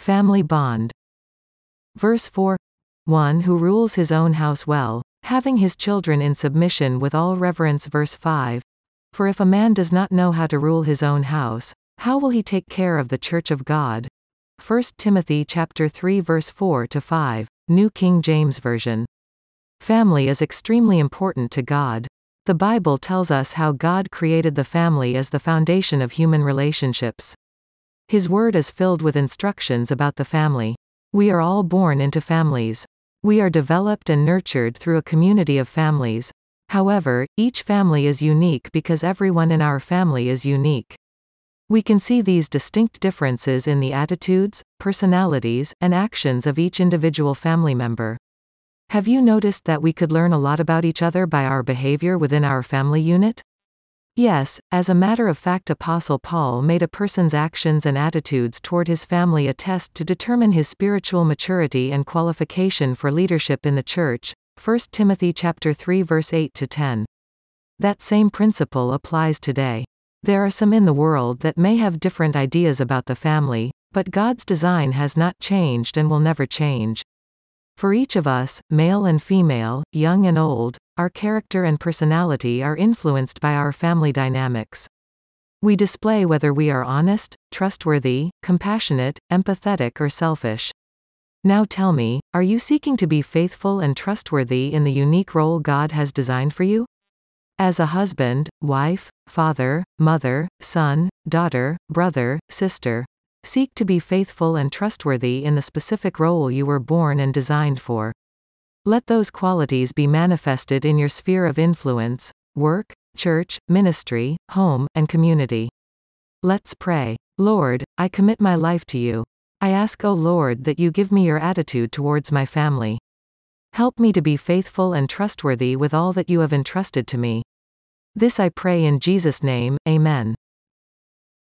Family bond. Verse 4. One who rules his own house well, having his children in submission with all reverence. Verse 5. For if a man does not know how to rule his own house, how will he take care of the church of God? 1 Timothy chapter 3 verse 4 to 5, New King James Version. Family is extremely important to God. The Bible tells us how God created the family as the foundation of human relationships. His word is filled with instructions about the family. We are all born into families. We are developed and nurtured through a community of families. However, each family is unique because everyone in our family is unique. We can see these distinct differences in the attitudes, personalities, and actions of each individual family member. Have you noticed that we could learn a lot about each other by our behavior within our family unit? Yes, as a matter of fact, Apostle Paul made a person's actions and attitudes toward his family a test to determine his spiritual maturity and qualification for leadership in the church. 1 Timothy chapter 3 verse 8 to 10. That same principle applies today. There are some in the world that may have different ideas about the family, but God's design has not changed and will never change. For each of us, male and female, young and old, our character and personality are influenced by our family dynamics. We display whether we are honest, trustworthy, compassionate, empathetic, or selfish. Now tell me, are you seeking to be faithful and trustworthy in the unique role God has designed for you? As a husband, wife, father, mother, son, daughter, brother, sister, seek to be faithful and trustworthy in the specific role you were born and designed for. Let those qualities be manifested in your sphere of influence: work, church, ministry, home, and community. Let's pray. Lord, I commit my life to you. I ask, O Lord, that you give me your attitude towards my family. Help me to be faithful and trustworthy with all that you have entrusted to me. This I pray in Jesus' name, Amen.